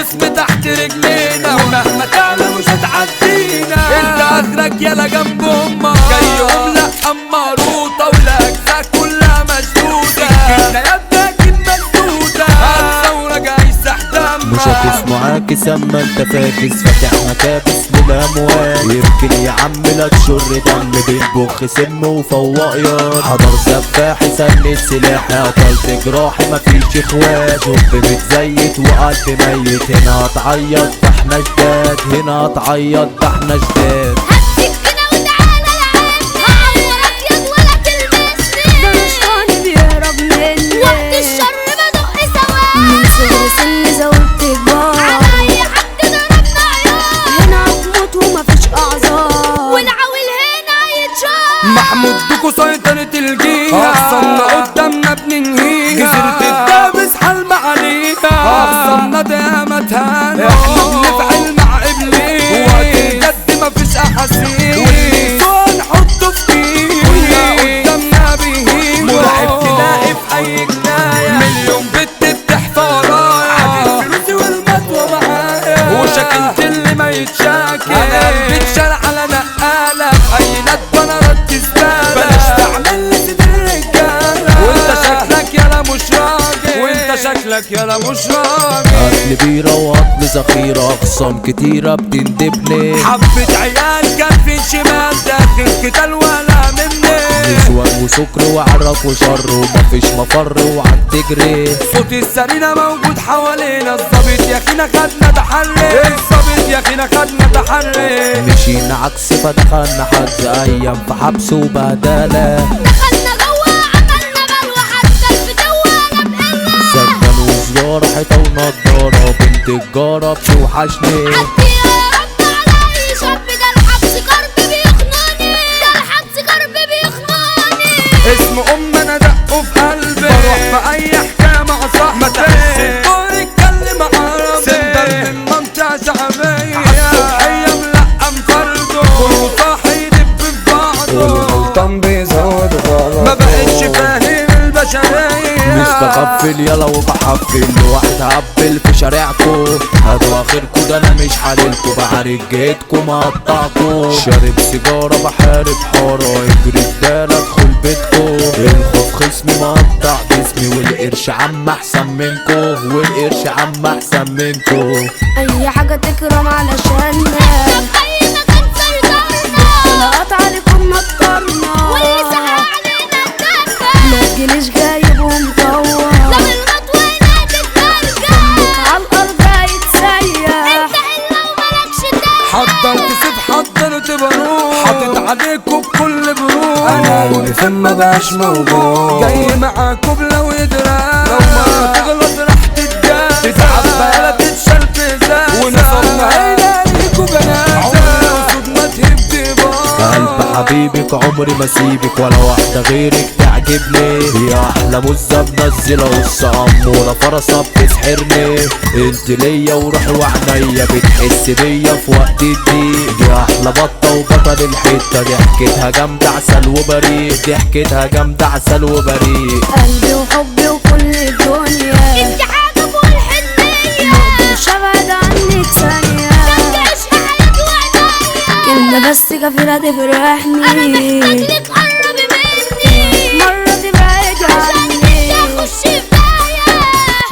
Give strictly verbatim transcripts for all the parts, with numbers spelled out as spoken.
الاسم تحت رجلينا، ومهما تعلى مش هتعدينا. انت اخرك يلا جنب امك، جاي عملة اماروطة والاجزاء كلها مشدودة، سكتنا يا ابني اكيد مسدودة، هتصورة جاي سحدمك. مش هتسمع عاكس اما انت فاكس، فاتح مكابس للاموال. يمكن يا عم لا تشر دم، بيطبخ سم وفواقيان. حضر سفاح سند سلاحي، قتلت جراحي مفيش اخوات. حب متزيت وقلب ميت، هنا هتعيط ده احنا جداد، هنا هتعيط ده احنا جداد. محمود بيكو سيطرة الجيهة، أخصمنا قدامنا بننهيها، جزيرة الدابس حلم عليها، أخصمنا دايما تهانا، احنا بنفعل مع إبليس، وقت الجد مفيش أحاسيس، واللي نحطه في إيد، كلنا قدامنا بيهين، مرعب تلاقي في أي جناية، مليون بت بتحفى ورايا، عادي فلوسي والمطوة معايا، وشكلت اللي ما يتشاكل، أنا قلبي اتشال على نقالة، في أي ندبة أنا ركز بلاش تعمل لي سيد الرجالة، وانت شكلك يالا مش راجل، وانت شكلك يالا مش راجل. قتل بيرة وقتل ذخيرة، أقسام كتيرة بتندبني، حبة عيال كافين شمال داخل قتال ولا مني، نسوان وسكر وعرق وشر ومفيش مفر وعد تجري. صوت السرينة موجود حوالينا، الظابط يا اخينا خدنا تحري، الظابط يا اخينا خدنا تحري، مشينا عكس فدخلنا حجز أيام في حبس وبهدلة، دخلنا جوا عملنا بلوى حتى الفتوة انا بقلة، سجن وزيارة حيطة ونضارة، بنت الجارة بتوحشني. عدي يا رب على اي شاب، ده الحبس كرب بيخنقني، ده الحبس كرب بيخنقني. اسم ام انا دقه في قلبي، بروح في اي حكايه مع صاحبي، ما تحس الدور يتكلم عربي، سندل من منطقه شعبيه، عالصبحيه ملقم فرده، كله صاحي يدب في بعضه، والغلطان بيزود غلط، ما بقتش فاهم البشريه، مستغفل يلا وبحفل لوحدي هقبل في شارعكو، هاتوا اخركو ده انا مش حليلكو، بعارك جيتكو مقطعكو، شارب سيجارة بحارب حارة، يجري الدالة ادخل بيتكو، الخوف خصمي مقطع جسمي، والقرش عم احسن منكو، والقرش عم احسن منكو. اي حاجة تكرم علشاننا، في اي مكان سيطرنا، طلقات عليكم مطرنا، واللي سحق علينا الدفة، ما تجيليش جايب ومطور، لا بالمطوة هنا تترجع، عالارض هيتسيح، انت الا وملكش داعي، حضرت سيف حضرت بارود، حاطط عليكم بكل برود، انا يونيفورم ما بقاش موجود، جاي معاكم لو يدرى، لو ما تغلط راح تتجاب، تتعب بقى تتشال في ازاز، ونصرنا هينا ليكوا جنازة، عمري وصود ما تهب بار، قلب حبيبك عمري ما سيبك، ولا واحدة غيرك تعجبني، يا احلى مزة منزلة قصة امورة فرصة بتسحرني، انت ليا وروحي وعنيا، بتحس بيا في وقت الضيق، يا احلى بطة وبطل الحتة، ضحكتها جامدة عسل وبريء، ضحكتها جامدة عسل وبريء. قلبي وحبي وكل الدنيا، انت حاجة فوق الحنية، مقدرش ابعد عنك ثانية، ده عشق حياتي وعينيا، كلمة بس كفيلة تفرحني، انا محتاجلك قربي مني، مرة تبعدي عني، اخش في داهية،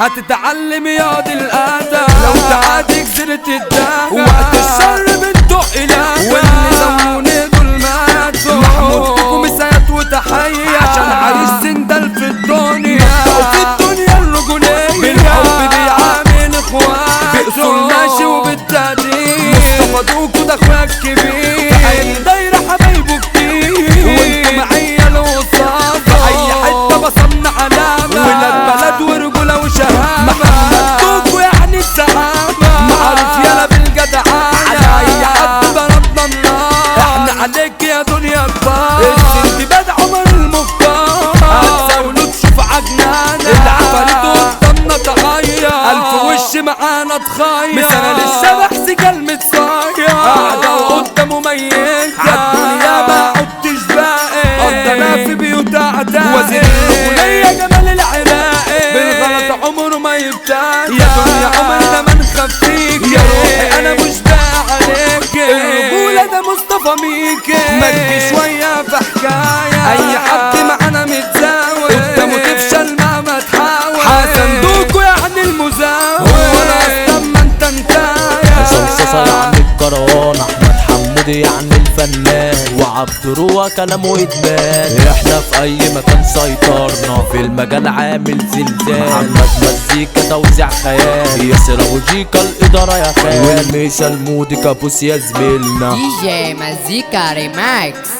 هتتعلم ياض الأذى، لو تعادي جزيرة الدهى، وقت الشر بنتق إله، واللي زموني دول ماتوا، محمود بيكو مسايات وتحية، عشان عريس سندل في الدنيا، في الدنيا الرجولية، بالحب بيعامل اخواته، بأصول ماشي وبالتقدير، مصطفى دوكو ده اخويا الكبير، في أي دايرة حبايبه كتير، وانتوا معايا الوصافة، في أي حتة بصمنا علامة، ولاد بلد ورجولة وشهامة، محمد دوكو يعني السعامة، معروف يالا بالجدعانة، على أي حد ضربنا النار، احنا عليك يا دنيا كبار، السندباد عمر المختار، هتزاولوا تشوف عجنانة، العفاريت قدامنا تغير، ألف وش معانا تخير، مثلا للشبح سجال متصاير، قاعدة وقدامه ميت، عالدنيا ما عدتش باقي، قضينا في بيوت أعداء، وزير الرجولية جمال العراقي، بالغلط عمره ما يبتاع، يا دنيا عمر ده منخ اخاف فيك يا روحي انا مش باع عليك الرجولة ده مصطفى ميكي مجي شوية في حكاية اي حد معانا متزاوي قدامه تفشل مهما تحاول حسن دوكو يعني المزاول وانا اصلا ما انت انتايا صلصة يعني الكروان احمد حمودي يعني الفنان وعبد روى كلامه ادمان احنا في اي مكان سيطرنا في المجال عامل زلزال محمد مزيكا توزيع خيال ياسر ابو جيكا الاداره يا خال والميشا المودي كابوس يا زميلنا دي جي مزيكا ريماكس